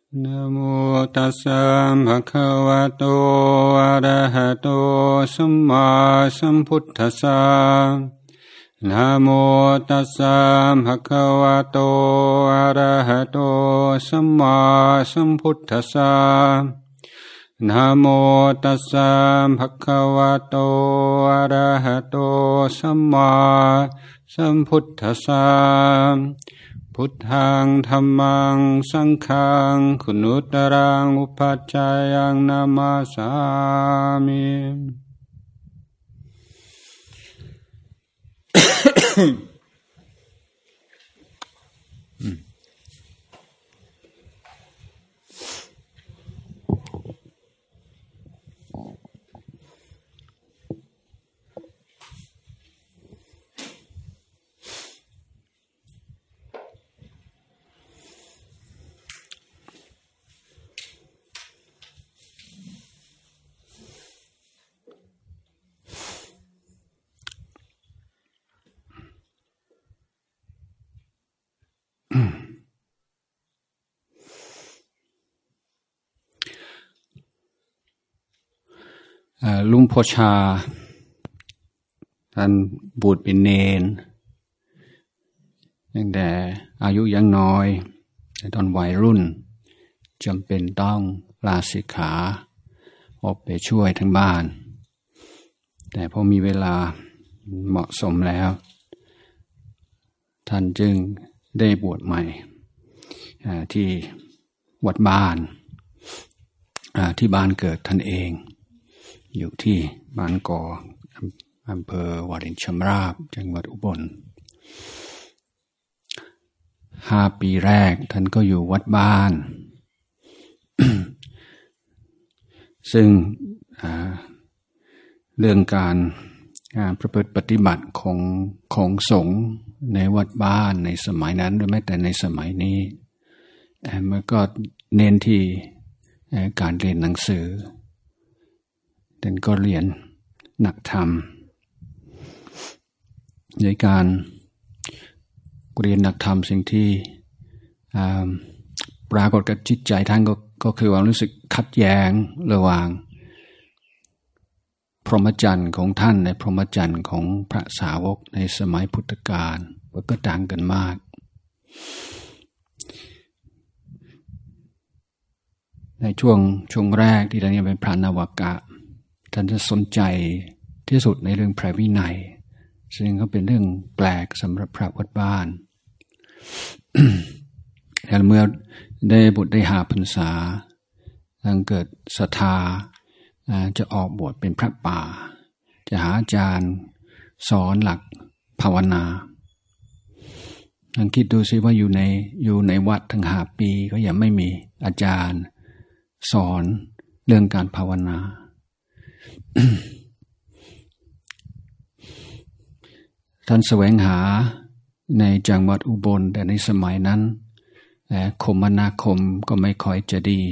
นะโมตัสสะภะคะวะโตอะระหะโตสัมมาสัมพุทธัสสะนะโมตัสสะภะคะวะโตอะระหะโตสัมมาสัมพุทธัสสะนะโมตัสสะภะคะวะโตอะระหะโตสัมมาสัมพุทธัสสะพุทธังธัมมังสังฆังคุณุตรังอุปัชฌายังนามาสามิลุงโพชาท่านบวชเป็นเณรตั้งแต่อายุยังน้อยตอนวัยรุ่นจำเป็นต้องลาสิกขาออกไปช่วยทั้งบ้านแต่พอมีเวลาเหมาะสมแล้วท่านจึงได้บวชใหม่ที่วัดบ้านที่บ้านเกิดท่านเองอยู่ที่บ้านกออำเภอวารินชำราบจังหวัดอุบล5 ปีแรกท่านก็อยู่วัดบ้าน ซึ่งเรื่องการประพฤติปฏิบัติของสงฆ์ในวัดบ้านในสมัยนั้นหรือแม้แต่ในสมัยนี้มันก็เน้นที่การเรียนหนังสือท่านก็เรียนหนักธรรมในการเรียนหนักธรรมสิ่งที่ปรากฏกับจิตใจท่านก็คือความรู้สึกขัดแย้งระหว่างพรหมจรรย์ของท่านในพรหมจรรย์ของพระสาวกในสมัยพุทธกาลก็ต่างกันมากในช่วงแรกที่ท่านยังเป็นพระนวากะท่านจะสนใจที่สุดในเรื่องพระวินัยซึ่งก็เป็นเรื่องแปลกสำหรับพระวัดบ้าน แต่เมื่อได้บวชได้5 พรรษาท่านเกิดศรัทธาจะออกบวชเป็นพระป่าจะหาอาจารย์สอนหลักภาวนาลองคิดดูสิว่าอยู่ในวัดทั้ง5 ปีก็ยังไม่มีอาจารย์สอนเรื่องการภาวนา ท่านแสวงหาในจังหวัดอุบลแต่ในสมัยนั้นคมนาคมก็ไม่ค่อยจะดี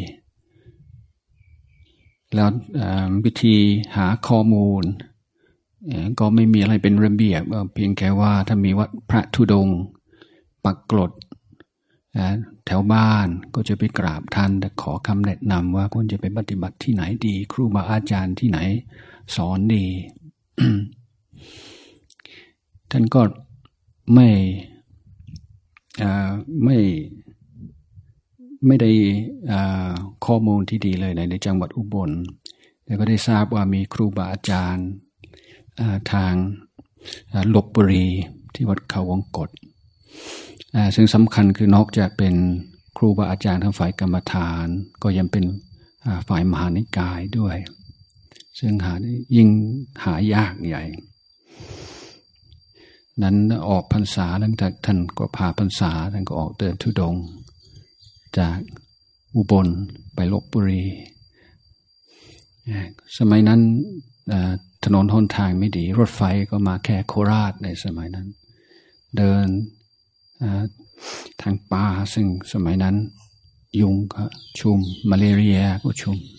แล้ววิธีหาข้อมูลก็ไม่มีอะไรเป็นระเบียบเพียงแค่ว่าถ้ามีวัดพระธุดงค์ปักกลดแถวบ้านก็จะไปกราบท่านแต่ขอคำแนะนำว่าควรจะไปปฏิบัติที่ไหนดีครูบาอาจารย์ที่ไหนสอนดี ท่านก็ไม่ได้ข้อมูลที่ดีเลยในจังหวัดอุบลแต่ก็ได้ทราบว่ามีครูบาอาจารย์ทางลพบุรีที่วัดเขาวงกตซึ่งสำคัญคือนอกจากเป็นครูบาอาจารย์ทางฝ่ายกรรมฐานก็ยังเป็นฝ่ายมหานิกายด้วยซึ่งยิ่งหายากใหญ่นั้นออกพรรษาหลังจากท่านก็พาพรรษาท่านก็ออกเดินธุดงค์จากอุบลไปลพบุรีสมัยนั้นถนนหนทางไม่ดีรถไฟก็มาแค่โคราชในสมัยนั้นเดินทางป่าซึ่งสมัยนั้นยุงก็ชุมมาเลเรียก็ชุม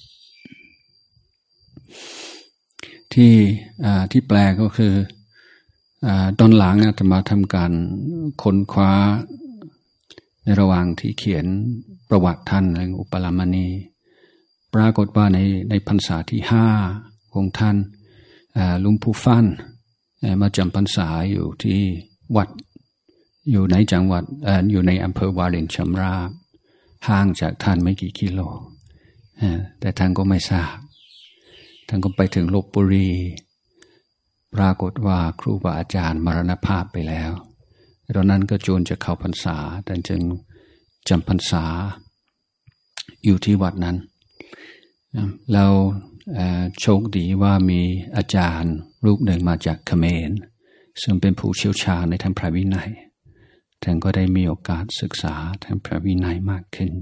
ที่แปลกก็คือตอนหลังอาตมาทำการค้นคว้าระหว่างที่เขียนประวัติท่านอุปรามาณีปรากฏว่าในพรรษาที่5ของท่านหลวงปู่ฟั่นมาจำพรรษาอยู่ที่วัดอยู่ในจังหวัดอยู่ในอำเภอวารินชำราบห่างจากท่านไม่กี่กิโลแต่ท่านก็ไม่ทราบท่านก็ไปถึงลพบุรีปรากฏว่าครูบาอาจารย์มรณภาพไปแล้วตอนนั้นก็จวนจะเข้าพรรษาท่านจึงจำพรรษาอยู่ที่วัดนั้นเราโชคดีว่ามีอาจารย์รูปหนึ่งมาจากเขมรซึ่งเป็นผู้เชี่ยวชาญในทางพระวินัยท่านก็ได้มีโอกาสศึกษาทางพระวินัยมากขึ้น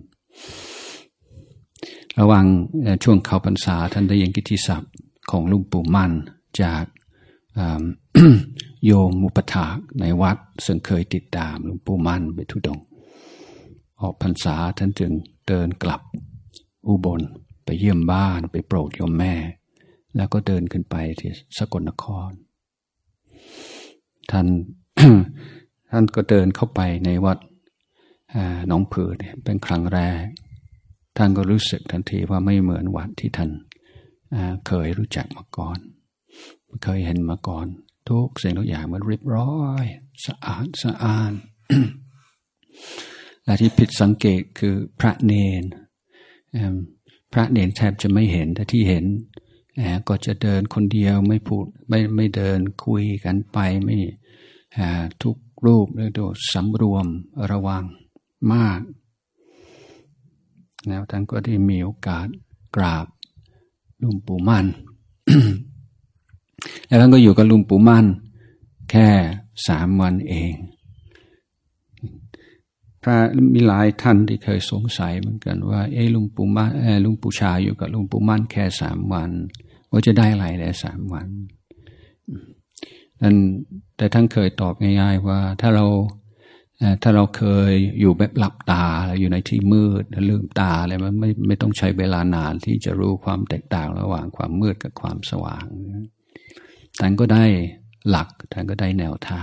ระหว่างช่วงเข้าพรรษาท่านได้ยินกิตติศัพท์ของหลวงปู่มั่นจาก โยมอุปถากในวัดซึ่งเคยติดตามหลวงปู่มั่นไปธุดงค์ออกพรรษาท่านจึงเดินกลับอุบลไปเยี่ยมบ้านไปโปรดโยมแม่แล้วก็เดินขึ้นไปที่สกลนครท่าน ท่านก็เดินเข้าไปในวัดหนองผือเป็นครั้งแรกท่านก็รู้สึกทันทีว่าไม่เหมือนวัดที่ท่านเคยรู้จักมาก่อนเคยเห็นมาก่อนทุกสิ่งทุกอย่างมันเรียบร้อยสะอาดสะอ้าน และที่ผิดสังเกตคือพระเนนพระเนนแทบจะไม่เห็นแต่ที่เห็นก็จะเดินคนเดียวไม่พูดไม่เดินคุยกันไปไม่ทุกรูปเลยโดยสำรวมระวังมากแล้วท่านก็ได้มีโอกาสกราบหลวงปู่มั่น แล้วท่านก็อยู่กับหลวงปู่มั่นแค่3 วันเองพระมีหลายท่านที่เคยสงสัยเหมือนกันว่าหลวงปู่มั่นหลวงปู่ชาอยู่กับหลวงปู่มั่นแค่3 วันว่าจะได้อะไรได้3 วันนั่นแต่ท่านเคยตอบง่ายๆว่าถ้าเราเคยอยู่แบบหลับตาอยู่ในที่มืดลืมตาอะไรมันไม่ต้องใช้เวลานานที่จะรู้ความแตกต่างระหว่างความมืดกับความสว่างท่านก็ได้หลักท่านก็ได้แนวทาง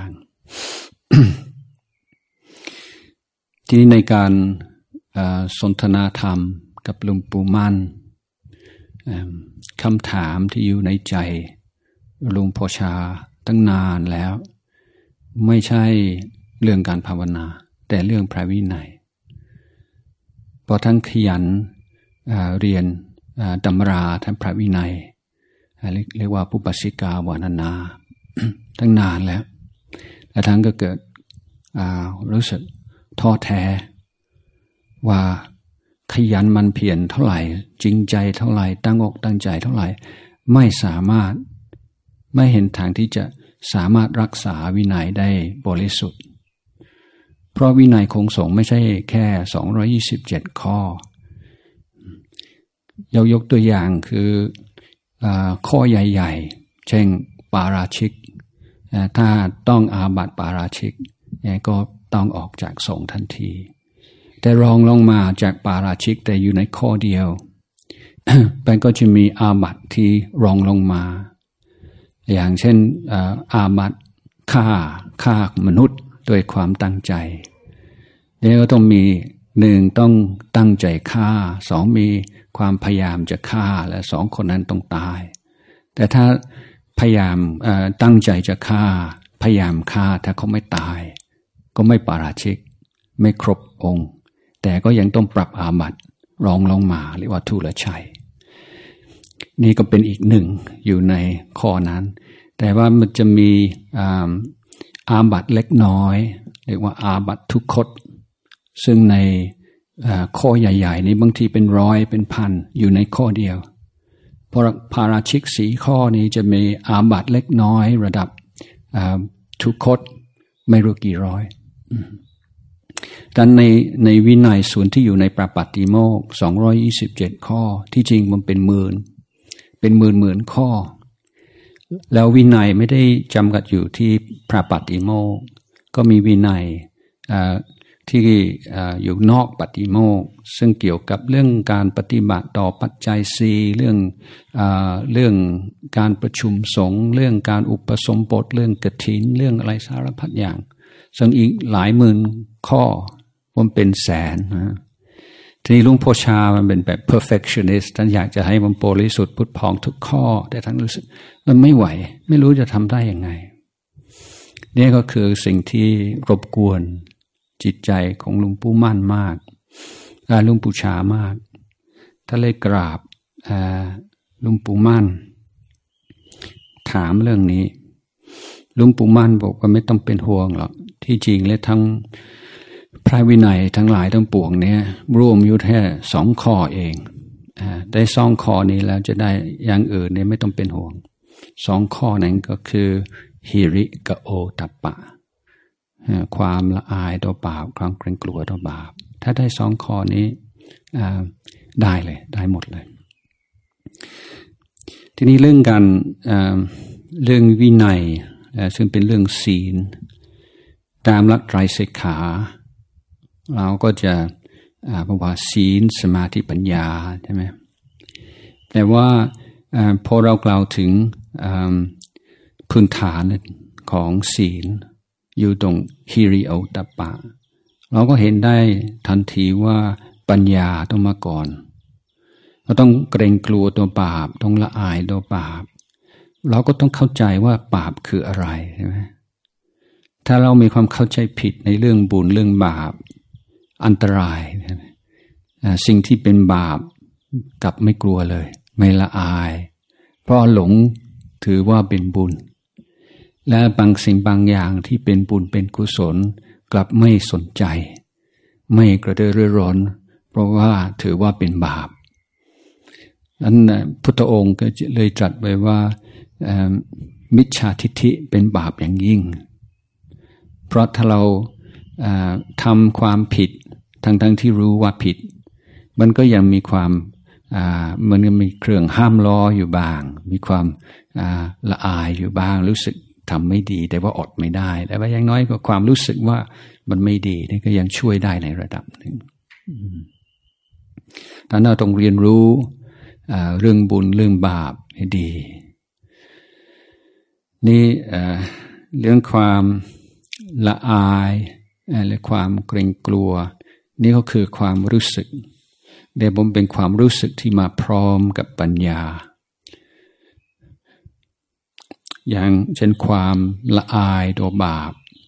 ที่ในการสนทนาธรรมกับหลวงปู่มั่นคำถามที่อยู่ในใจหลวงพ่อชาตั้งนานแล้วไม่ใช่เรื่องการภาวนาแต่เรื่องพระวินัยพอท่านขยันเรียนตำราท่านพระวินัยเรียกว่าปุปปัสสิกาวานานา ตั้งนานแล้วท่านก็เกิดรู้สึกท้อแท้ว่าขยันมันเพียรเท่าไหร่จริงใจเท่าไหร่ตั้งอกตั้งใจเท่าไหร่ไม่สามารถไม่เห็นทางที่จะสามารถรักษาวินัยได้บริสุทธิ์เพราะวินัยของสงฆ์ไม่ใช่แค่227 ข้อยกตัวอย่างคือข้อใหญ่ๆเช่นปาราชิกถ้าต้องอาบัติปาราชิกก็ต้องออกจากสงฆ์ทันทีแต่รองลงมาจากปาราชิกแต่อยู่ในข้อเดียว มันก็จะมีอาบัติที่รองลงมาอย่างเช่นอาบัติฆ่ามนุษย์ด้วยความตั้งใจแล้วก็ต้องมี1ต้องตั้งใจฆ่า2มีความพยายามจะฆ่าและ2คนนั้นต้องตายแต่ถ้าพยายามตั้งใจจะฆ่าพยายามฆ่าถ้าเขาไม่ตายก็ไม่ปาราชิกไม่ครบองค์แต่ก็ยังต้องปรับอาบัติรองลงมาเรียกว่าทุลชัยนี่ก็เป็นอีก1อยู่ในข้อนั้นแต่ว่ามันจะมีอาบัติเล็กน้อยเรียกว่าอาบัติทุกขตซึ่งในข้อใหญ่ๆนี้บางทีเป็น100เป็นพันอยู่ในข้อเดียวเพราะปาราชิก4 ข้อนี้จะมีอาบัติเล็กน้อยระดับทุกขตไม่รู้กี่ร้อยดังในวินัยส่วนที่อยู่ในปาปัตติโมกข์227 ข้อที่จริงมันเป็นหมื่นข้อแล้ววินัยไม่ได้จำกัดอยู่ที่ปาปัตติโมกข์ก็มีวินัยที่อยู่นอกปัตติโมกข์ซึ่งเกี่ยวกับเรื่องการปฏิบัติต่อปัจจัย4เรื่องการประชุมสงฆ์เรื่องการอุปสมบทเรื่องกฐินเรื่องอะไรสารพัดอย่างซึ่งอีกหลายหมื่นข้อผมเป็นแสนนะทีนี้หลวงพ่อชามันเป็นแบบ perfectionist ท่านอยากจะให้มันบริสุทธิ์พุทธพองทุกข้อแต่ท่านรู้สึกมันไม่ไหวไม่รู้จะทำได้ยังไงนี่ก็คือสิ่งที่รบกวนจิตใจของหลวงปู่มั่นมากหลวงปู่ชามากท่านเลยกราบหลวงปู่มั่นถามเรื่องนี้หลวงปู่มั่นบอกว่าไม่ต้องเป็นห่วงหรอกที่จริงและทั้งพระวินัยทั้งหลายทั้งปวงเนี่ยรวมอยู่แค่2 ข้อเองได้2 ข้อนี้แล้วจะได้อย่างอื่นเนี่ยไม่ต้องเป็นห่วง2 ข้อนั้นก็คือหิริกับโอตัปปะความละอายต่อบาปความเกรงกลัวต่อบาปถ้าได้2 ข้อนี้ได้เลยได้หมดเลยทีนี้เรื่องการเรื่องวินัยซึ่งเป็นเรื่องศีลตามหลักไตรสิกขาเราก็จะบอกว่าศีลสมาธิปัญญาใช่ไหมแต่ว่าพอเรากล่าวถึงพื้นฐานของศีลอยู่ตรงฮิริโอตัปปะเราก็เห็นได้ทันทีว่าปัญญาต้องมาก่อนเราต้องเกรงกลัวตัวบาปต้องละอายตัวบาปเราก็ต้องเข้าใจว่าบาปคืออะไรใช่ไหมถ้าเรามีความเข้าใจผิดในเรื่องบุญเรื่องบาปอันตรายสิ่งที่เป็นบาปกลับไม่กลัวเลยไม่ละอายเพราะหลงถือว่าเป็นบุญและบางสิ่งบางอย่างที่เป็นบุญเป็นกุศลกลับไม่สนใจไม่กระเดือรือร้นเพราะว่าถือว่าเป็นบาปนั้นพุทธองค์ก็เลยตรัสไว้ว่ามิจฉาทิฏฐิเป็นบาปอย่างยิ่งเพราะถ้าเราทำความผิดทั้งที่รู้ว่าผิดมันก็ยังมีความมันก็มีเครื่องห้ามล้ออยู่บ้างมีความละอายอยู่บ้างรู้สึกทำไม่ดีแต่ว่าอดไม่ได้แต่ว่าอย่างน้อยก็ความรู้สึกว่ามันไม่ดีนี่ก็ยังช่วยได้ในระดับหนึ่งดังนั้นเราต้องเรียนรู้เรื่องบุญเรื่องบาปให้ดีนี่เรื่องความละอายและความเกรงกลัวนี่ก็คือความรู้สึกเดี๋ยวผมเป็นความรู้สึกที่มาพร้อมกับปัญญาอย่างเช่นความละอายต่อบาป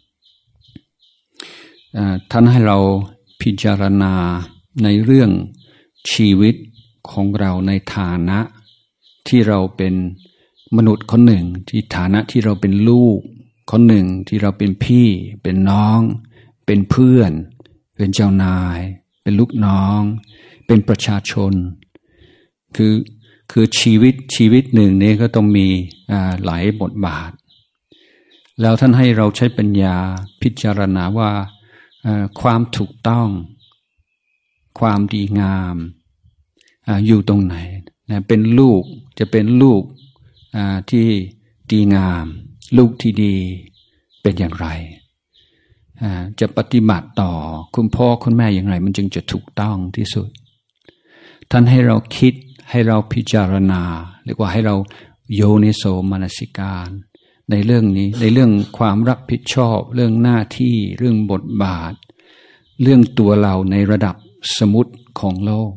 ท่านให้เราพิจารณาในเรื่องชีวิตของเราในฐานะที่เราเป็นมนุษย์คนหนึ่งที่ฐานะที่เราเป็นลูกคนหนึ่งที่เราเป็นพี่เป็นน้องเป็นเพื่อนเป็นเจ้านายเป็นลูกน้องเป็นประชาชนคือชีวิตหนึ่งนี้ก็ต้องมีหลายบทบาทแล้วท่านให้เราใช้ปัญญาพิจารณาว่าความถูกต้องความดีงามอยู่ตรงไหนเป็นลูกจะเป็นลูกที่ดีงามลูกที่ดีเป็นอย่างไรจะปฏิบัติต่อคุณพ่อคุณแม่อย่างไรมันจึงจะถูกต้องที่สุดท่านให้เราคิดให้เราพิจารณาเรียกว่าให้เราโยนิโสมนสิการในเรื่องนี้ในเรื่องความรับผิดชอบเรื่องหน้าที่เรื่องบทบาทเรื่องตัวเราในระดับสมมุติของโลก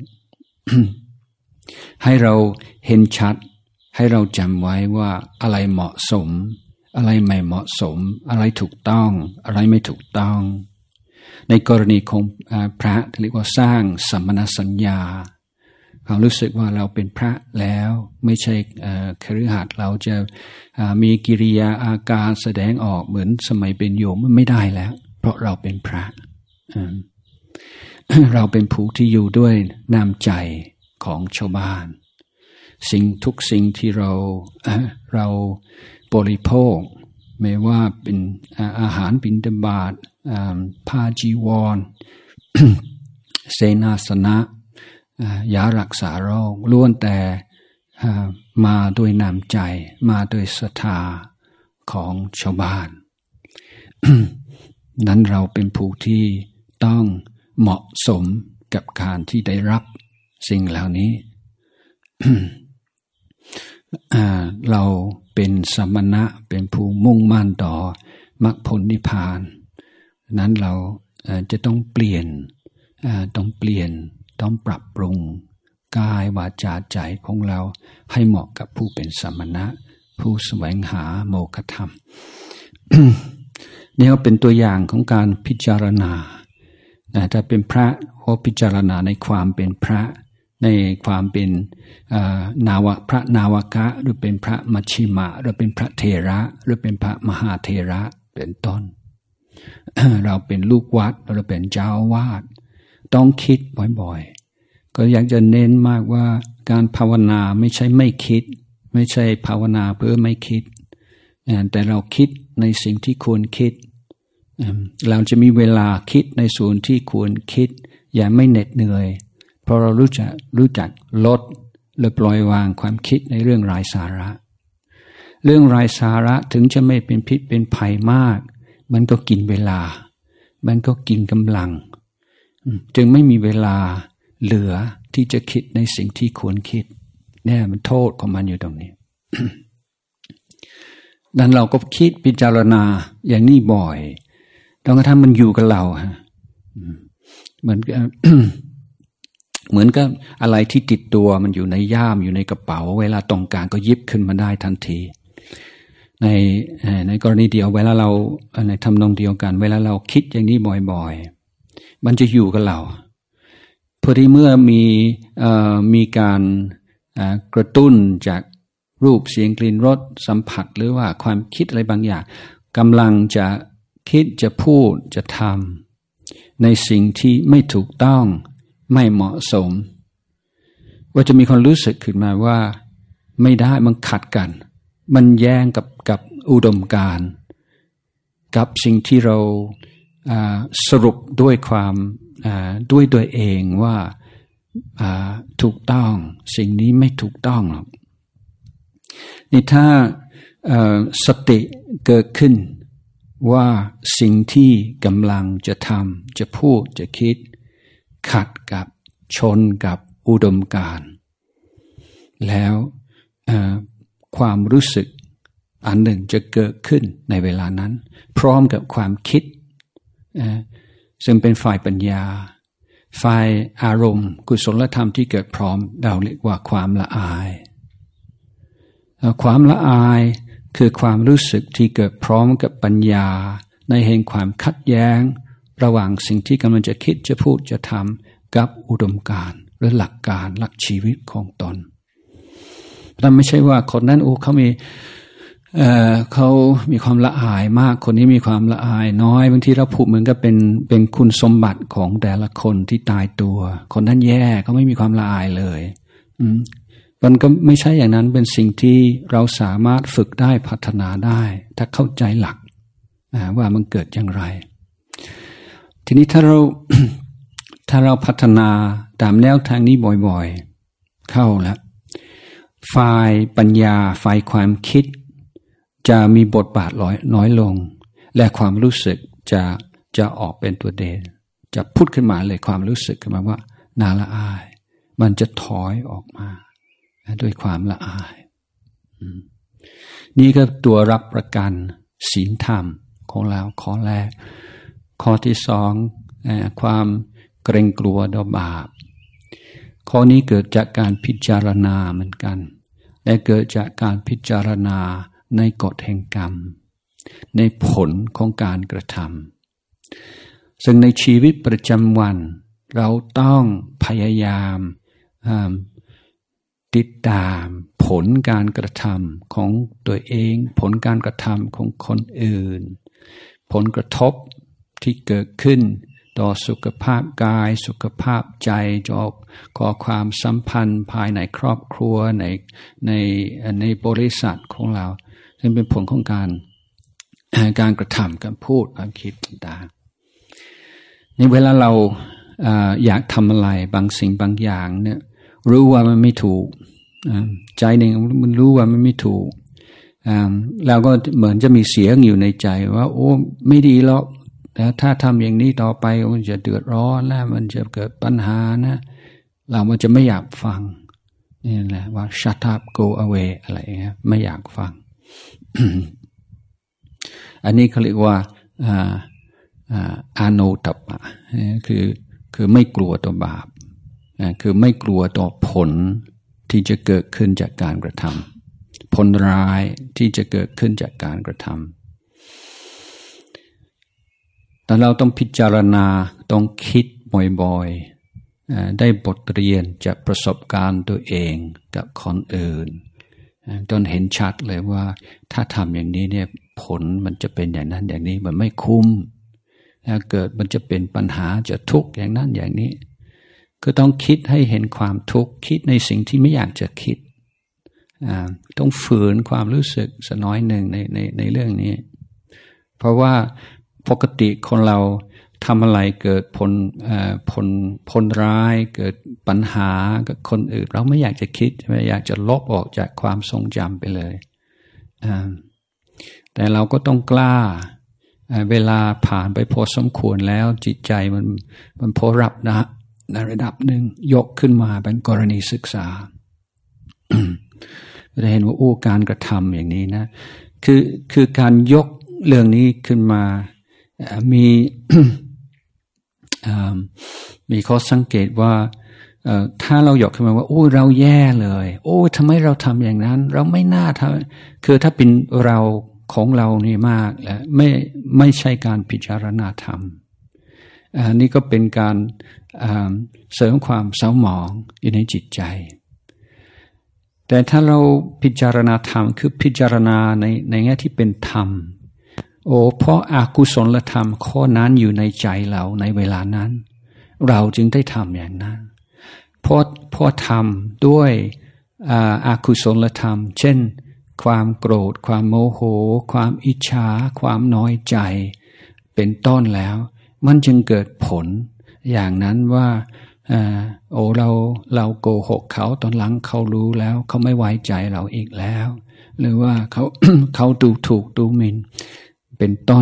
ให้เราเห็นชัดให้เราจำไว้ว่าอะไรเหมาะสมอะไรไม่เหมาะสมอะไรถูกต้องอะไรไม่ถูกต้องในกรณีของพระเรียกว่าสร้างสัมมณสัญญาความรู้สึกว่าเราเป็นพระแล้วไม่ใช่คฤหัสถ์เราจะมีกิริยาอาการแสดงออกเหมือนสมัยเป็นโยมมันไม่ได้แล้วเพราะเราเป็นพระ เราเป็นผู้ที่อยู่ด้วยน้ำใจของชาวบ้านทุกสิ่งที่เราบริโภคไม่ว่าเป็นอาหารบิณฑบาตผ้าจีวร เสนาสนะยารักษาโรคล้วนแต่มาด้วยน้ำใจมาด้วยศรัทธาของชาวบ้าน นั้นเราเป็นผู้ที่ต้องเหมาะสมกับการที่ได้รับสิ่งเหล่านี้ เราเป็นสมณะเป็นผู้มุ่งมั่นต่อมรรคผลนิพพานนั้นเราจะต้องเปลี่ยนต้องปรับปรุงกายวาจาใจของเราให้เหมาะกับผู้เป็นสมณะผู้แสวงหาโมฆะธรรม นี่ก็เป็นตัวอย่างของการพิจารณาถ้าเป็นพระก็พิจารณาในความเป็นพระในความเป็นพระนาวกะหรือเป็นพระมัชชิมะหรือเป็นพระเถระหรือเป็นพระมหาเถระเป็นต้น เราเป็นลูกวัดเราเป็นเจ้าวาดต้องคิดบ่อยๆก็อยากจะเน้นมากว่าการภาวนาไม่ใช่ไม่คิดไม่ใช่ภาวนาเพื่อไม่คิดแต่เราคิดในสิ่งที่ควรคิดเราจะมีเวลาคิดในส่วนที่ควรคิดอย่าไม่เหน็ดเหนื่อยเพราะเรารู้จักลดหรือปล่อยวางความคิดในเรื่องไร้สาระเรื่องไร้สาระถึงจะไม่เป็นพิษเป็นภัยมากมันก็กินเวลามันก็กินกำลังจึงไม่มีเวลาเหลือที่จะคิดในสิ่งที่ควรคิดเนี่ยมันโทษของมันอยู่ตรงนี้ ดังนั้นเราก็คิดพิจารณาอย่างนี้บ่อยจนกระทั่งมันอยู่กับเราฮะเหมือนกับอะไรที่ติดตัวมันอยู่ในย่ามอยู่ในกระเป๋าเวลาต้องการก็หยิบขึ้นมาได้ทันทีในกรณีเดียวเวลาเราในทำนองเดียวกันเวลาเราคิดอย่างนี้บ่อยๆมันจะอยู่กับเราพอดีเมื่อมีการกระตุ้นจากรูปเสียงกลิ่นรสสัมผัสหรือว่าความคิดอะไรบางอย่างกำลังจะคิดจะพูดจะทำในสิ่งที่ไม่ถูกต้องไม่เหมาะสมว่าจะมีความรู้สึกขึ้นมาว่าไม่ได้มันขัดกันมันแย้งกับอุดมการณ์กับสิ่งที่เราสรุปด้วยความด้วยตัวเองว่าถูกต้องสิ่งนี้ไม่ถูกต้องหรอกนี่ถ้าสติเกิดขึ้นว่าสิ่งที่กำลังจะทำจะพูดจะคิดขัดกับชนกับอุดมการณ์แล้วความรู้สึกอันหนึ่งจะเกิดขึ้นในเวลานั้นพร้อมกับความคิดซึ่งเป็นฝ่ายปัญญาฝ่ายอารมณ์กุศลธรรมที่เกิดพร้อมเราเรียกว่าความละอายความละอายคือความรู้สึกที่เกิดพร้อมกับปัญญาในแห่งความขัดแย้งระหว่างสิ่งที่กำลังจะคิดจะพูดจะทำกับอุดมการณ์หรือหลักการหลักชีวิตของตนแต่ไม่ใช่ว่าคนนั้นเขามีความละอายมากคนนี้มีความละอายน้อยบางทีเราพูดเหมือนกับเป็นคุณสมบัติของแต่ละคนที่ตายตัวคนนั้นแย่เขาไม่มีความละอายเลยมันก็ไม่ใช่อย่างนั้นเป็นสิ่งที่เราสามารถฝึกได้พัฒนาได้ถ้าเข้าใจหลักว่ามันเกิดอย่างไรทีนี้ถ้าเราพัฒนาตามแนวทางนี้บ่อยๆเข้าแล้วฝ่ายปัญญาฝ่ายความคิดจะมีบทบาทน้อยลงและความรู้สึกจะออกเป็นตัวเด่นจะพูดขึ้นมาเลยความรู้สึกขึ้นมาว่าน่าละอายมันจะถอยออกมาด้วยความละอายนี่ก็ตัวรับประกันศีลธรรมของเราข้อแรกข้อที่สองความเกรงกลัวต่อบาปข้อนี้เกิดจากการพิจารณาเหมือนกันและเกิดจากการพิจารณาในกฎแห่งกรรมในผลของการกระทำซึ่งในชีวิตประจำวันเราต้องพยายามติดตามผลการกระทำของตัวเองผลการกระทำของคนอื่นผลกระทบที่เกิดขึ้นต่อสุขภาพกายสุขภาพใจก่อความสัมพันธ์ภายในครอบครัวในบริษัทของเราซึ่งเป็นผลของการกระทำการพูดความคิดต่างๆในเวลาเราอยากทำอะไรบางสิ่งบางอย่างเนี่ยรู้ว่ามันไม่ถูกใจหนึ่งมันรู้ว่ามันไม่ถูกแล้วก็เหมือนจะมีเสียงอยู่ในใจว่าโอ้ไม่ดีหรอกแต่ถ้าทำอย่างนี้ต่อไปมันจะเดือดร้อนแล้วมันจะเกิดปัญหานะเรามันจะไม่อยากฟังนี่แหละว่า shut up go away อะไรเงี้ยไม่อยากฟัง อันนี้เขาเรียกว่าอาโนตัปปะคือไม่กลัวต่อบาปคือไม่กลัวต่อผลที่จะเกิดขึ้นจากการกระทำผลร้ายที่จะเกิดขึ้นจากการกระทำแต่เราต้องพิจารณาต้องคิดบ่อยๆได้บทเรียนจากประสบการณ์ตัวเองกับคนอื่นจนเห็นชัดเลยว่าถ้าทำอย่างนี้เนี่ยผลมันจะเป็นอย่างนั้นอย่างนี้มันไม่คุ้มถ้าเกิดมันจะเป็นปัญหาจะทุกข์อย่างนั้นอย่างนี้ก็ต้องคิดให้เห็นความทุกข์คิดในสิ่งที่ไม่อยากจะคิดต้องฝืนความรู้สึกสักน้อยหนึ่งในเรื่องนี้เพราะว่าปกติคนเราทำอะไรเกิดผลร้ายเกิดปัญหากับคนอื่นเราไม่อยากจะคิดไม่อยากจะลบออกจากความทรงจำไปเลยแต่เราก็ต้องกล้าเวลาผ่านไปพอสมควรแล้วจิตใจมันพอรับนะในระดับหนึ่งยกขึ้นมาเป็นกรณีศึกษา จะเห็นว่าการกระทำอย่างนี้นะคือการยกเรื่องนี้ขึ้นมามีข้อสังเกตว่าถ้าเรายกขึ้นมาว่าเราแย่เลยทำไมเราทำอย่างนั้นเราไม่น่าทำคือถ้าเป็นเราของเรานี่มากและไม่ใช่การพิจารณาธรรมนี่ก็เป็นการเสริมความเศร้าหมองอยู่ในจิตใจแต่ถ้าเราพิจารณาธรรมคือพิจารณาในแง่ที่เป็นธรรมเพราะอกุศลธรรมข้อนั้นอยู่ในใจเราในเวลานั้นเราจึงได้ทำอย่างนั้นเพราะทำด้วยอกุศลธรรมเช่นความโกรธความโมโหความอิจฉาความน้อยใจเป็นต้นแล้วมันจึงเกิดผลอย่างนั้นว่าเราโกหกเขาตอนหลังเขารู้แล้วเขาไม่ไว้ใจเราอีกแล้วหรือว่าเขาดูถูกดูหมิ่นเป็นต้น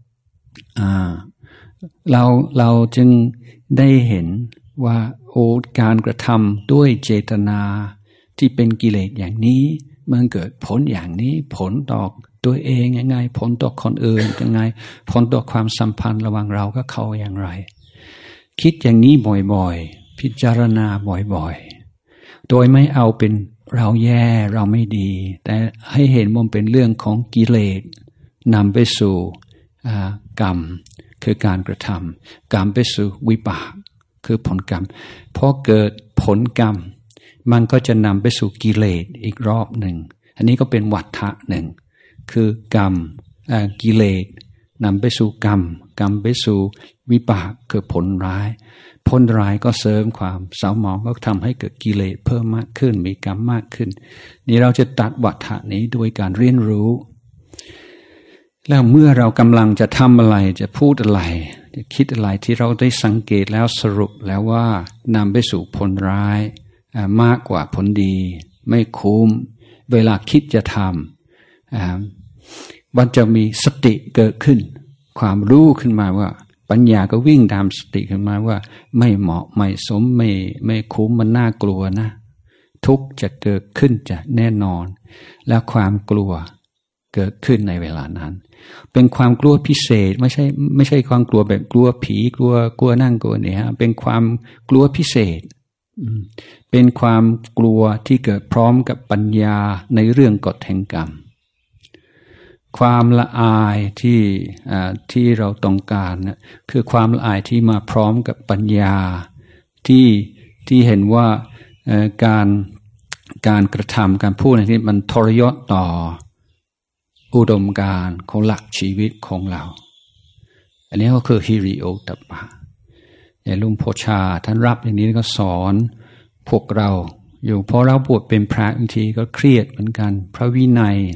เราจึงได้เห็นว่าการกระทำด้วยเจตนาที่เป็นกิเลสอย่างนี้มันเกิดผลอย่างนี้ผลต่อตัวเองยังไงผลต่อคนอื่นยังไงผลต่อความสัมพันธ์ระหว่างเรากับเขาอย่างไรคิดอย่างนี้บ่อยๆพิจารณาบ่อยๆโดยไม่เอาเป็นเราแย่เราไม่ดีแต่ให้เห็นมันเป็นเรื่องของกิเลสนำไปสู่กรรมคือการกระทำกรรมไปสู่วิบากคือผลกรรมพอเกิดผลกรรมมันก็จะนำไปสู่กิเลสอีกรอบหนึ่งอันนี้ก็เป็นวัฏฏะหนึ่งคือกรรมกิเลสนำไปสู่กรรมไปสู่วิบากคือผลร้ายก็เสริมความเศร้าหมองก็ทำให้เกิดกิเลสเพิ่มมากขึ้นมีกรรมมากขึ้นนี่เราจะตัดวัฏฏะนี้ด้วยการเรียนรู้แล้วเมื่อเรากำลังจะทำอะไรจะพูดอะไรจะคิดอะไรที่เราได้สังเกตแล้วสรุปแล้วว่านำไปสู่ผลร้ายมากกว่าผลดีไม่คุ้มเวลาคิดจะทำมันจะมีสติเกิดขึ้นความรู้ขึ้นมาว่าปัญญาก็วิ่งตามสติขึ้นมาว่าไม่เหมาะไม่สมไม่คุ้มมันน่ากลัวนะทุกข์จะเกิดขึ้นจะแน่นอนและความกลัวเกิดขึ้นในเวลานั้นเป็นความกลัวพิเศษไม่ใช่ความกลัวแบบกลัวผีกลัวนั่งกลัวเนี่ยเป็นความกลัวพิเศษเป็นความกลัวที่เกิดพร้อมกับปัญญาในเรื่องกฎแห่งกรรมความละอายที่เราต้องการนะคือความละอายที่มาพร้อมกับปัญญาที่เห็นว่าการกระทำการพูดในที่มันทรยศต่ออุดมการณ์ของหลักชีวิตของเราอันนี้ก็คือฮิริโอตปปะอย่างลุงโพชาท่านรับอย่างนี้ก็สอนพวกเราอยู่พอเราบวชเป็นพระบางทีก็เครียดเหมือนกันพระวินัย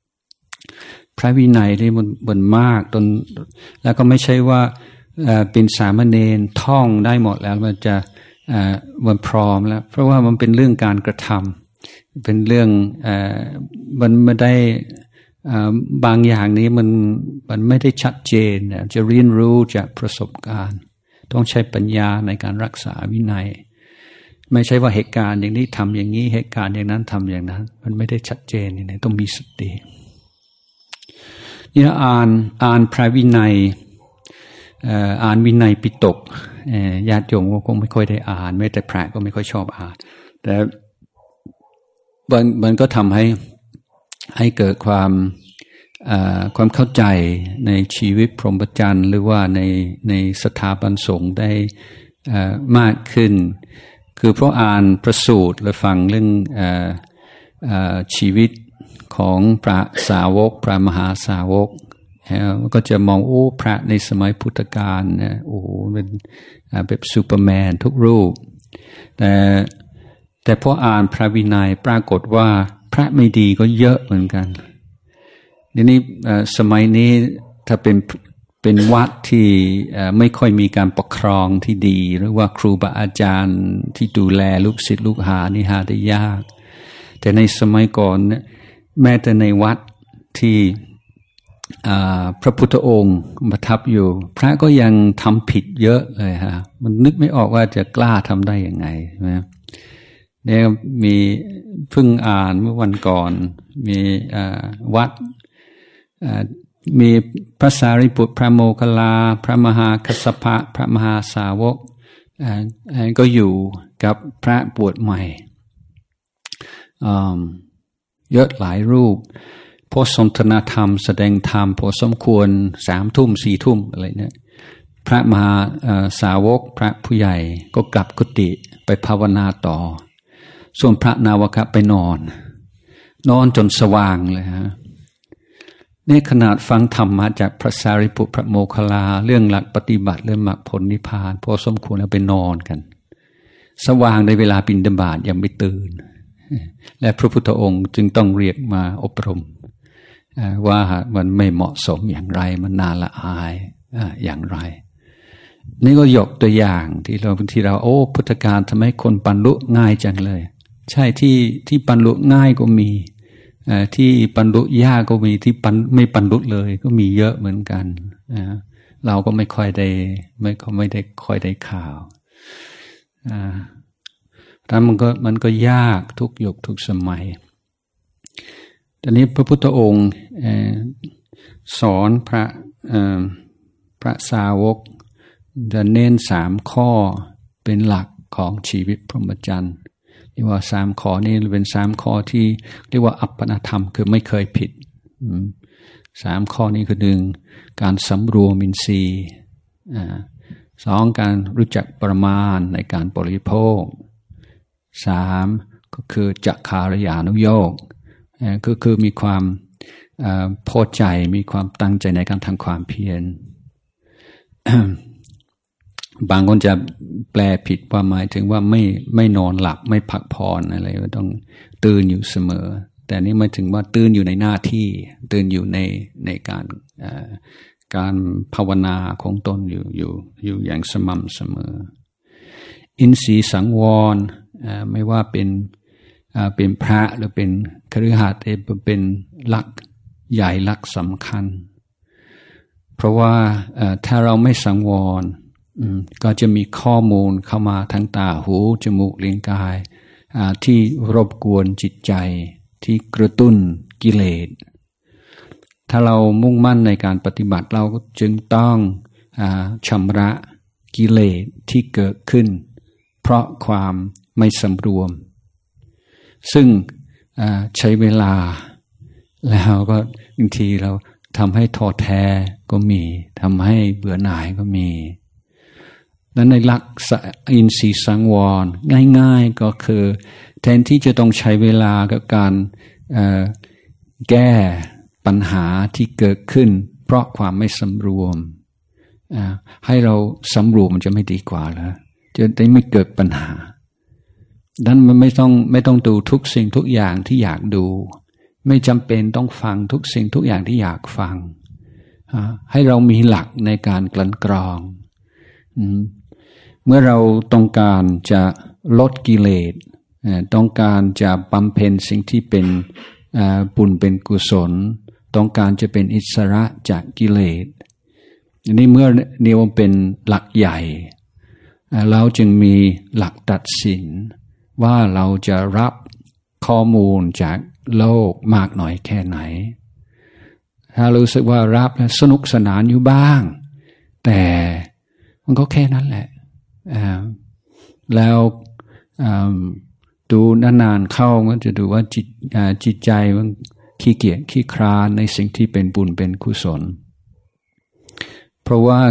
ที่มันมากแล้วก็ไม่ใช่ว่าเป็นสามเณรท่องได้หมดแล้วมันพร้อมแล้วเพราะว่ามันเป็นเรื่องการกระทำเป็นเรื่องมันไม่ได้บางอย่างนี้มันไม่ได้ชัดเจนจะเรียนรู้จากประสบการณ์ต้องใช้ปัญญาในการรักษาวินัยไม่ใช่ว่าเหตุการณ์อย่างนี้ทำอย่างนี้เหตุการณ์อย่างนั้นทำอย่างนั้นมันไม่ได้ชัดเจนนี่ต้องมีสตินี่อ่านพระวินัยอ่านวินัยปิฎกญาติโยมก็คงไม่ค่อยได้อ่านแม้แต่พระก็ไม่ค่อยชอบอ่านแต่มันก็ทำให้เกิดความเข้าใจในชีวิตพรหมจรรย์หรือว่าในสถาบันสงฆ์ได้มากขึ้นคือเพราะอ่านพระสูตรและฟังเรื่องชีวิตของพระสาวกพระมหาสาวกก็จะมองพระในสมัยพุทธกาลเนี่ยเป็นแบบซูเปอร์แมนทุกรูปแต่พออ่านพระวินัยปรากฏว่าพระไม่ดีก็เยอะเหมือนกันทีนี้สมัยนี้ถ้าเป็นวัดที่ไม่ค่อยมีการปกครองที่ดีหรือว่าครูบาอาจารย์ที่ดูแลลูกศิษย์ลูกหานี่หาได้ยากแต่ในสมัยก่อนเนี่ยแม้แต่ในวัดที่พระพุทธองค์ประทับอยู่พระก็ยังทำผิดเยอะเลยฮะมันนึกไม่ออกว่าจะกล้าทำได้ยังไงนะเนี่ยมีเพิ่งอ่านเมื่อวันก่อนมีวัดมีพระสารีบุตรพระโมคคัลลาพระมหากัสสปะพระมหาสาวกก็อยู่กับพระบวชใหม่เยอะหลายรูปพอสนทนาธรรมแสดงธรรมพอสมควร3 ทุ่ม 4 ทุ่มอะไรเนี่ยพระมหาสาวกพระผู้ใหญ่ก็กลับกุฏิไปภาวนาต่อส่วนพระนาวกะไปนอนจนสว่างเลยฮะนี่ขนาดฟังธรรมมาจากพระสารีบุตรพระโมคคัลลาเรื่องหลักปฏิบัติเรื่องมรรคผลนิพพานพอสมควรแล้วไปนอนกันสว่างในเวลาบิณฑบาตยังไม่ตื่นและพระพุทธองค์จึงต้องเรียกมาอบรมว่ามันไม่เหมาะสมอย่างไรมันน่าละอายอย่างไรนี่ก็ยกตัวอย่างที่เราพุทธกาลทำให้คนบรรลุง่ายจังเลยใช่ที่บรรลุง่ายก็มีที่บรรลุยากก็มีที่ไม่บรรลุเลยก็มีเยอะเหมือนกันเราก็ไม่ค่อยได้ค่อยได้ข่าวแต่มันก็ยากทุกยุคทุกสมัยตอนนี้พระพุทธองค์สอนพระสาวกจะเน้น3 ข้อเป็นหลักของชีวิตพรหมจรรย์เรียกว่า3 ข้อนี้เป็น3 ข้อที่เรียกว่าอัปปนธรรมคือไม่เคยผิด3 ข้อนี้คือ1การสำรวมอินทรีย์2การรู้จักประมาณในการบริโภค3ก็คือจักขารยานุโยคก็คือมีความพอใจมีความตั้งใจในการทำความเพียร บางคนจะแปลผิดว่าหมายถึงว่าไม่นอนหลับไม่พักผ่อนอะไรต้องตื่นอยู่เสมอแต่นี่หมายถึงว่าตื่นอยู่ในหน้าที่ตื่นอยู่ในการภาวนาของตนอยู่อย่างสม่ำเสมออินทรีย์สังวรไม่ว่าเป็นพระหรือเป็นคฤหัสถ์เป็นหลักใหญ่หลักสำคัญเพราะว่าถ้าเราไม่สังวรก็จะมีข้อมูลเข้ามาทั้งตาหูจมูกลิ้นกายที่รบกวนจิตใจที่กระตุ้นกิเลสถ้าเรามุ่งมั่นในการปฏิบัติเราก็จึงต้องชำระกิเลสที่เกิดขึ้นเพราะความไม่สำรวมซึ่งใช้เวลาแล้วก็บางทีเราทำให้ท้อแท้ก็มีทำให้เบื่อหน่ายก็มีและในหลักอินทรีย์สังวรง่ายๆก็คือแทนที่จะต้องใช้เวลากับการแก้ปัญหาที่เกิดขึ้นเพราะความไม่สำรวมให้เราสำรวมมันจะไม่ดีกว่าเหรอจะได้ไม่เกิดปัญหาดังนั้นมันไม่ต้องดูทุกสิ่งทุกอย่างที่อยากดูไม่จำเป็นต้องฟังทุกสิ่งทุกอย่างที่อยากฟังให้เรามีหลักในการกลั่นกรองเมื่อเราต้องการจะลดกิเลสต้องการจะบำเพ็ญสิ่งที่เป็นบุญเป็นกุศลต้องการจะเป็นอิสระจากกิเลสนี่เมื่อนี่ว่าเป็นหลักใหญ่เราจึงมีหลักตัดสินว่าเราจะรับข้อมูลจากโลกมากน้อยแค่ไหนถ้ารู้สึกว่ารับแล้วสนุกสนานอยู่บ้างแต่มันก็แค่นั้นแหละแล้วดูนานๆเข้ามันจะดูว่าจิตใจมันขี้เกียจขี้คร้านในสิ่งที่เป็นบุญเป็นกุศลเพราะว่า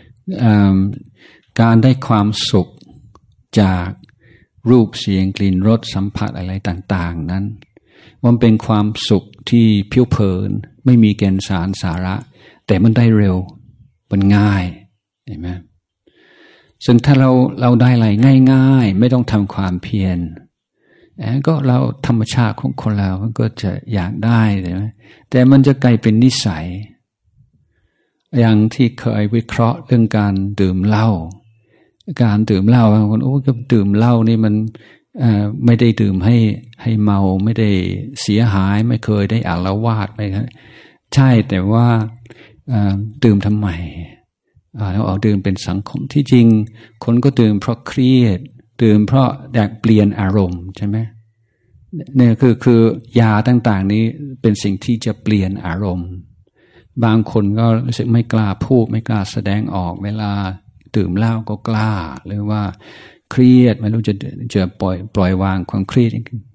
การได้ความสุขจากรูปเสียงกลิ่นรสสัมผัสอะไรต่างๆนั้นมันเป็นความสุขที่เพี้ยวเพลินไม่มีแก่นสารสาระแต่มันได้เร็วมันง่ายเห็นไหมซึ่งถ้าเราได้อะไรง่ายๆไม่ต้องทำความเพียรก็เราธรรมชาติของคนเรามันก็จะอยากได้ใช่ไหมแต่มันจะกลายเป็นนิสัยอย่างที่เคยวิเคราะห์เรื่องการดื่มเหล้าการดื่มเหล้าบางคนก็ดื่มเหล้านี่มันไม่ได้ดื่มให้เมาไม่ได้เสียหายไม่เคยได้อาละวาดไปใช่แต่ว่าดื่มทำไมเราเอาดื่มเป็นสังคมที่จริงคนก็ดื่มเพราะเครียดดื่มเพราะอยากเปลี่ยนอารมณ์ใช่ไหมเนี่ยคือยาต่างๆนี้เป็นสิ่งที่จะเปลี่ยนอารมณ์บางคนก็รู้สึกไม่กล้าพูดไม่กล้าแสดงออกเวลาดื่มเหล้าก็กล้าหรือว่าเครียดไม่รู้จะปล่อยวางความเครียด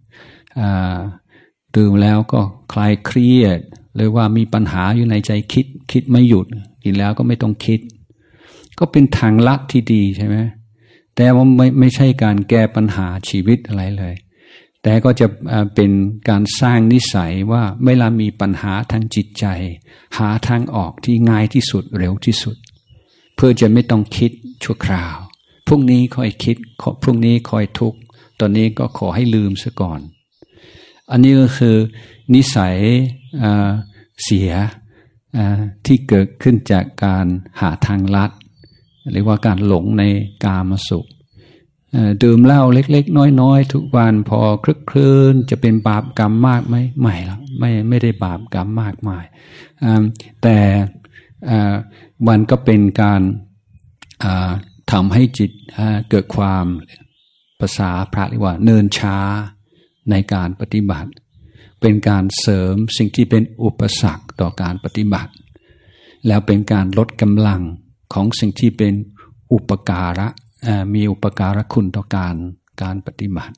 ดื่มแล้วก็คลายเครียดหรือว่ามีปัญหาอยู่ในใจคิดไม่หยุดกินแล้วก็ไม่ต้องคิดก็เป็นทางลัดที่ดีใช่ไหมแต่ว่าไม่ใช่การแก้ปัญหาชีวิตอะไรเลยแต่ก็จะเป็นการสร้างนิสัยว่าเวลามีปัญหาทางจิตใจหาทางออกที่ง่ายที่สุดเร็วที่สุดเพื่อจะไม่ต้องคิดชั่วคราวพรุ่งนี้ค่อยคิดพรุ่งนี้ค่อยทุกข์ตอนนี้ก็ขอให้ลืมซะก่อนอันนี้ก็คือนิสัยเสียที่เกิดขึ้นจากการหาทางลัดหรือว่าการหลงในกามสุขดื่มเหล้าเล็กๆน้อยๆทุกวันพอคลึกครื้นจะเป็นบาปกรรมมากไหมไม่หรอกไม่ได้บาปกรรมมากมายแต่มันก็เป็นการทำให้จิตเกิดความภาษาพระเรียกว่าเนินช้าในการปฏิบัติเป็นการเสริมสิ่งที่เป็นอุปสรรคต่อการปฏิบัติแล้วเป็นการลดกำลังของสิ่งที่เป็นอุปการะมีอุปการะคุณต่อการปฏิบัติ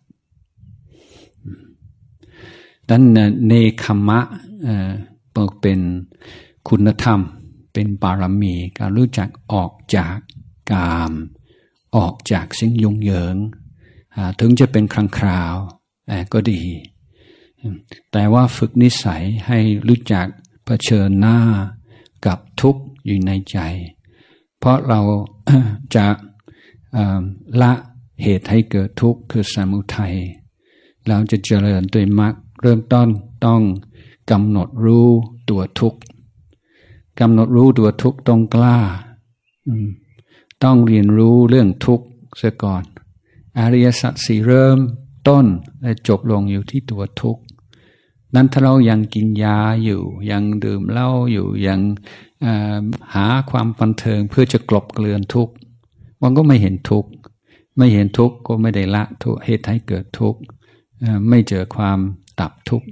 ดังนั้นเนคขมะเป็นคุณธรรมเป็นบารมีการรู้จักออกจากกามออกจากสิ่งยุ่งเหยิงถึงจะเป็นครั้งคราวก็ดีแต่ว่าฝึกนิสัยให้รู้จักเผชิญหน้ากับทุกข์อยู่ในใจเพราะเราจะละเหตุให้เกิดทุกข์คือสมุทัยเราจะเจริญด้วยมรรคเริ่มต้นต้องกำหนดรู้ตัวทุกข์กำหนดรู้ตัวทุกข์ต้องกล้าต้องเรียนรู้เรื่องทุกข์เสียก่อนอริยสัจสี่เริ่มต้นและจบลงอยู่ที่ตัวทุกข์นั้นถ้าเรายังกินยาอยู่ยังดื่มเหล้าอยู่ยังหาความบันเทิงเพื่อจะกลบเกลื่อนทุกข์มันก็ไม่เห็นทุกข์ไม่เห็นทุกข์ก็ไม่ได้ละทุกข์เหตุให้เกิดทุกข์ไม่เจอความดับทุกข์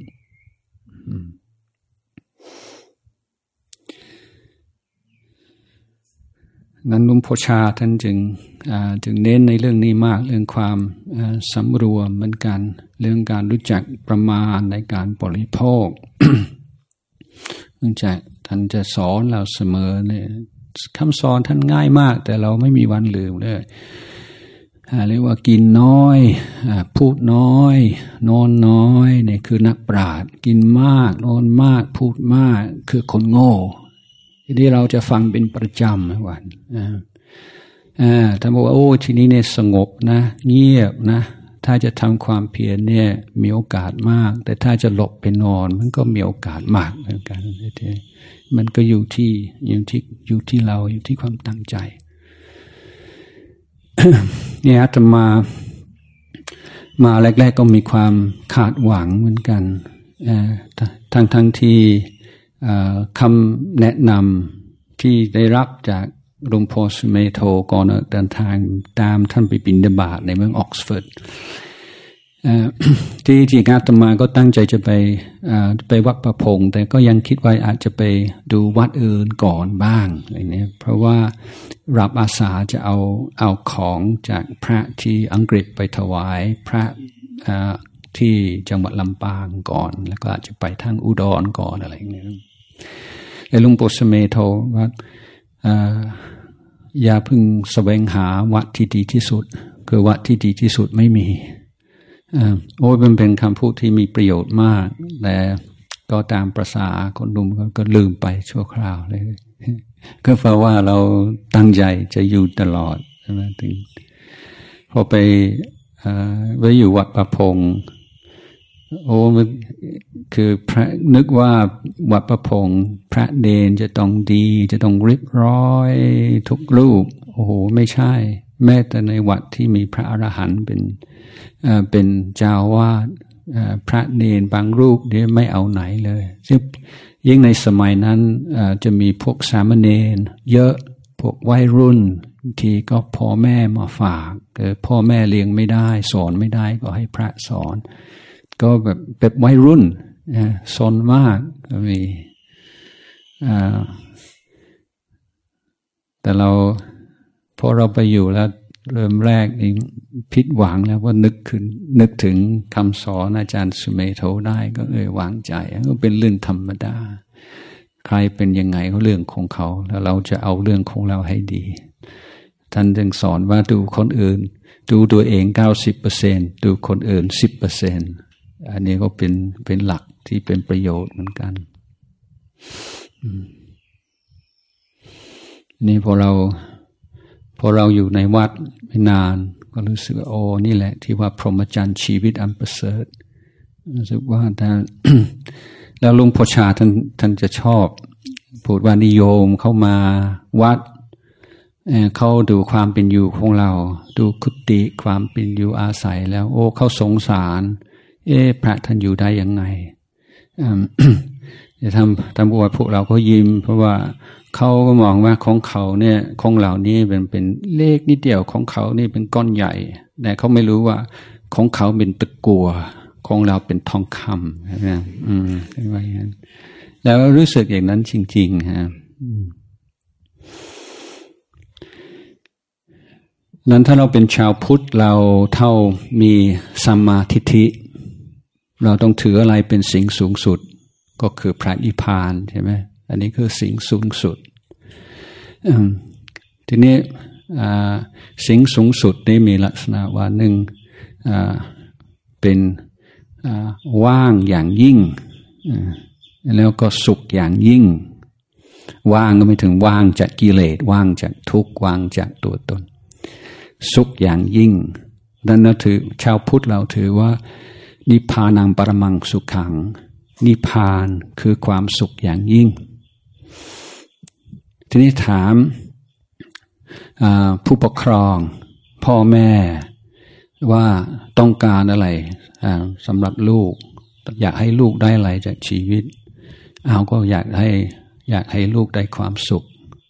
นั้นหลวงพ่อชาท่านจึงเน้นในเรื่องนี้มากเรื่องความสำรวมเหมือนกันเรื่องการรู้จักประมาณในการบริโภค เนื่องจากท่านจะสอนเราเสมอเนี่ยคำสอนท่านง่ายมากแต่เราไม่มีวันลืมเลยเรียกว่ากินน้อยพูดน้อยนอนน้อยเนี่ยคือนักปราชญ์กินมากนอนมากพูดมากคือคนโง่ที่เราจะฟังเป็นประจำทุกวันท่านบอกว่าโอ้ทีนี้เนี่ยสงบนะเงียบนะถ้าจะทำความเพียรเนี่ยมีโอกาสมากแต่ถ้าจะหลบไปนอนมันก็มีโอกาสมากเหมือนกันมันก็อยู่ที่เราอยู่ที่ความตั้งใจ เนี่ยอาตมาแรกๆก็มีความคาดหวังเหมือนกันทั้งที่คำแนะนำที่ได้รับจากหลวงพ่อสุเมโธก่อนเดินทางตามท่านไปบิณฑบาตในเมืองออกซฟอร์ดที่จริงอาตมาก็ตั้งใจจะไปวัดประพงแต่ก็ยังคิดว่าอาจจะไปดูวัดอื่นก่อนบ้างอะไรเนี้ยเพราะว่ารับอาสาจะเอาของจากพระที่อังกฤษไปถวายพระที่จังหวัดลำปางก่อนแล้วก็อาจจะไปทางอุดรก่อนอะไรเงี้ยไอ้หลวงปู่สเมโทว่าอย่าเพิ่งแสวงหาวัดที่ดีที่สุดคือวัดที่ดีที่สุดไม่มีโอ้ยมันเป็นคำพูดที่มีประโยชน์มากแต่ก็ตามประสาคนดุมก็ลืมไปชั่วคราวเลยก็เพราะว่าเราตั้งใจจะอยู่ตลอดใช่ไหมถึงพอไปอยู่วัดประพงโอ้มันคือพระนึกว่าวัดประพงพระเนนจะต้องดีจะต้องเรียบร้อยทุกรูปโอ้โหไม่ใช่แม้แต่ในวัดที่มีพระอรหันต์เป็นเจ้าวาดพระเนนบางรูปเนี่ยไม่เอาไหนเลยยิ่งในสมัยนั้นจะมีพวกสามเณรเยอะพวกวัยรุ่นทีก็พ่อแม่มาฝากพ่อแม่เลี้ยงไม่ได้สอนไม่ได้ก็ให้พระสอนก็แบบวัยรุ่นสนมากก็มีแต่พอเราไปอยู่แล้วเริ่มแรกเองผิดหวังแล้วว่านึกถึงคำสอนอาจารย์สุเมโธได้ก็วางใจก็เป็นเรื่องธรรมดาใครเป็นยังไงก็เรื่องของเขาแล้วเราจะเอาเรื่องของเราให้ดีท่านจึงสอนว่าดูคนอื่นดูตัวเอง 90% ดูคนอื่น 10%อันนี้ก็เป็นหลักที่เป็นประโยชน์เหมือนกันนี่พอเราอยู่ในวัดไม่นานก็รู้สึกโอ้นี่แหละที่ว่าพรหมจรรย์ชีวิตอันประเสริฐรู้สึกว่าแล้วหลวงพ่อชาท่านจะชอบพูดว่านิยมเข้ามาวัดเขาดูความเป็นอยู่ของเราดูคุติความเป็นอยู่อาศัยแล้วโอ้เขาสงสารพระท่านอยู่ได้ยังไงจะทำบอกว่าพวกเราก็ยิ้มเพราะว่าเขาก็มองว่าของเขาเนี่ยของเรานี่เป็นเลขนิดเดียวของเขานี่เป็นก้อนใหญ่แต่เขาไม่รู้ว่าของเขาเป็นตะกั่วของเราเป็นทองคำใช่ไหมเป็นว่าอย่างนั้นแล้วรู้สึกอย่างนั้นจริงๆฮะนั้นถ้าเราเป็นชาวพุทธเราเท่ามีสัมมาทิฏฐิเราต้องถืออะไรเป็นสิ่งสูงสุดก็คือพระนิพพานใช่ไหมอันนี้คือสิ่งสูงสุดทีนี้สิ่งสูงสุดนี้มีลักษณะว่าหนึ่งเป็นว่างอย่างยิ่งแล้วก็สุขอย่างยิ่งว่างก็ไม่ถึงว่างจากกิเลสว่างจากทุกข์ว่างจากตัวตนสุขอย่างยิ่งดังนั้นถือชาวพุทธเราถือว่านิพพานังปรมังสุขังนิพพานคือความสุขอย่างยิ่งทีนี้ถามผู้ปกครองพ่อแม่ว่าต้องการอะไรสำหรับลูกอยากให้ลูกได้อะไรจากชีวิตก็อยากให้ลูกได้ความสุข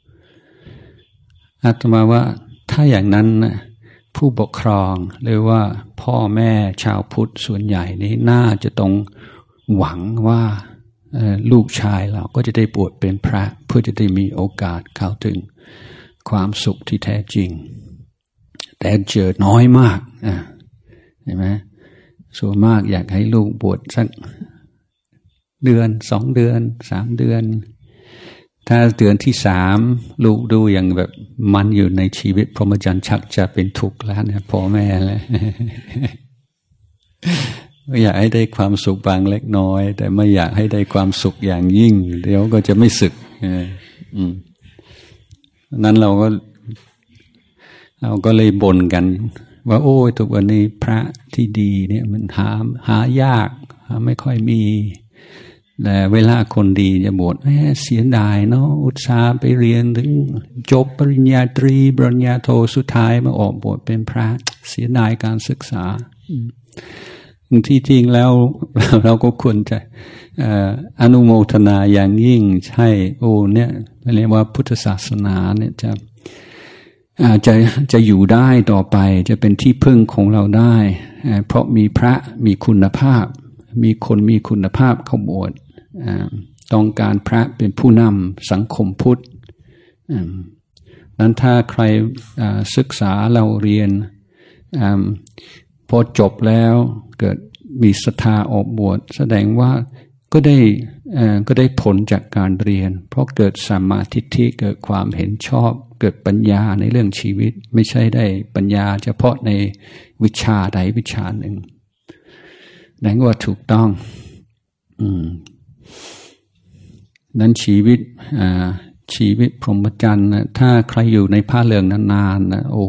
อาตมาว่าถ้าอย่างนั้นผู้ปกครองหรือว่าพ่อแม่ชาวพุทธส่วนใหญ่นี้น่าจะต้องหวังว่าลูกชายเราก็จะได้บวชเป็นพระเพื่อจะได้มีโอกาสเข้าถึงความสุขที่แท้จริงแต่เจอน้อยมากเห็นไหมส่วนมากอยากให้ลูกบวชสักเดือน2 เดือน3 เดือนถ้าเดือนที่3ลูกดูอย่างแบบมันอยู่ในชีวิตพรหมจรรย์ชักจะเป็นทุกข์แล้วเนี่ยพ่อแม่เลยไม่อยากให้ได้ความสุขบางเล็กน้อยแต่ไม่อยากให้ได้ความสุขอย่างยิ่งเดี๋ยวก็จะไม่สึกนั้นเราก็เลยบ่นกันว่าโอ้ยทุกวันนี้พระที่ดีเนี่ยมันหายากไม่ค่อยมีแต่เวลาคนดีจะบวชเสียดายเนาะอุตส่าห์ไปเรียนถึงจบปริญญาตรีปริญญาโทสุดท้ายมาออกบวชเป็นพระเสียดายการศึกษาที่จริงแล้วเราก็ควรจะอนุโมทนาอย่างยิ่งใช่โอ้เนี่ยเรียกว่าพุทธศาสนาเนี่ยจะจะอยู่ได้ต่อไปจะเป็นที่พึ่งของเราได้เพราะมีพระมีคุณภาพมีคนมีคุณภาพเข้าบวชต้องการพระเป็นผู้นำสังคมพุทธนั้นถ้าใครศึกษาเราเรียนพอจบแล้วเกิดมีศรัทธาออกบวชแสดงว่าก็ได้ผลจากการเรียนเพราะเกิดสัมมาทิฏฐิเกิดความเห็นชอบเกิดปัญญาในเรื่องชีวิตไม่ใช่ได้ปัญญาเฉพาะในวิชาใดวิชาหนึ่งนั่นว่าถูกต้องนั้นชีวิตพรหมจรรย์ถ้าใครอยู่ในผ้าเหลืองนานๆนะโอ้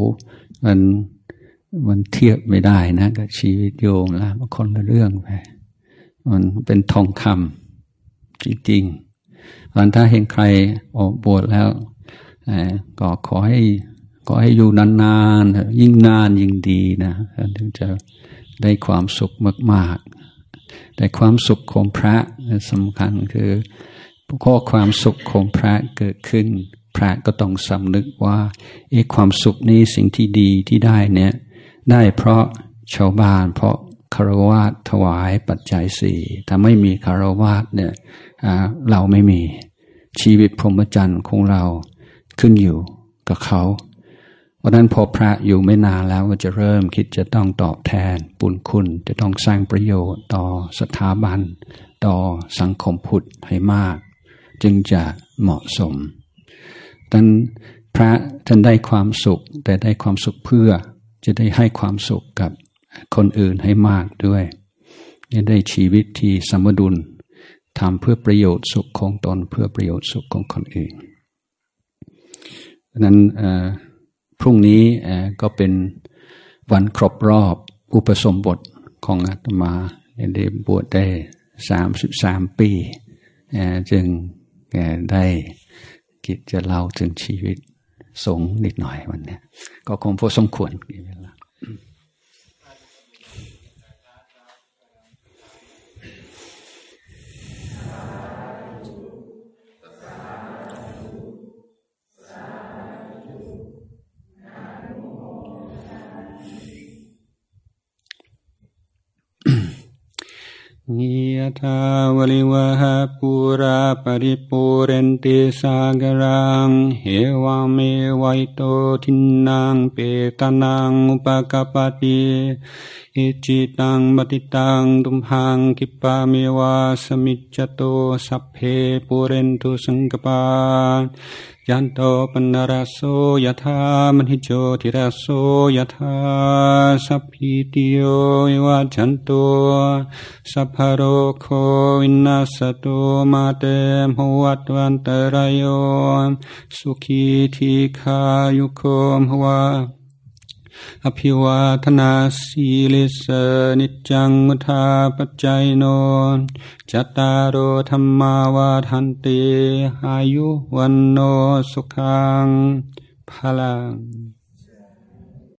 มันเทียบไม่ได้นะกับชีวิตโยมละมันคนละเรื่องไปมันเป็นทองคำจริงๆวันถ้าเห็นใครออกบวชแล้วก็ขอให้อยู่นานๆยิ่งนานยิ่งดีนะถึงจะได้ความสุขมากๆแต่ความสุขของพระสำคัญคือข้อความสุขของพระเกิดขึ้นพระก็ต้องสำนึกว่าความสุขนี้สิ่งที่ดีที่ได้เนี่ยได้เพราะชาวบ้านเพราะคฤหัสถ์ถวายปัจจัยสี่ถ้าไม่มีคฤหัสถ์เนี่ยเราไม่มีชีวิตพรหมจรรย์ของเราขึ้นอยู่กับเขาเพราะนั้นพอพระอยู่ไม่นานแล้วก็จะเริ่มคิดจะต้องตอบแทนบุญคุณจะต้องสร้างประโยชน์ต่อสถาบันต่อสังคมพุทธให้มากจึงจะเหมาะสมดังนั้นพระท่านได้ความสุขแต่ได้ความสุขเพื่อจะได้ให้ความสุขกับคนอื่นให้มากด้วยจะได้ชีวิตที่สมดุลทำเพื่อประโยชน์สุขของตนเพื่อประโยชน์สุขของคนอื่นดังนั้นพรุ่งนี้ก็เป็นวันครบรอบอุปสมบทของอาตมาได้บวชได้33 ปีจึงได้คิดจะเล่าถึงชีวิตสงฆ์นิดหน่อยวันนี้ก็คงพอสมควรเวลายะถาวริวหาปุราปริปุเรนติสากรังเหวะเมวัยโตทินังเปตานังอุปกปปติอิจิตังปฏิตังตุมหังคิปะเมวะสมิจจโตสัพเพปุเรนตุสังกปายันโตปนรสโสยถามณิโชติรสโสยถาสัพพิติโยวิวัจฉันโตสัพพโรโควินาศโตมาเตมหวัตวันตรายโยสุขีทีขายุโคมหวะอภิวาทนาสีลิสนิจังมุทาปัจจัยโนจัตตารโอธรรมาวาทันติอายุวันโนสุขังพลัง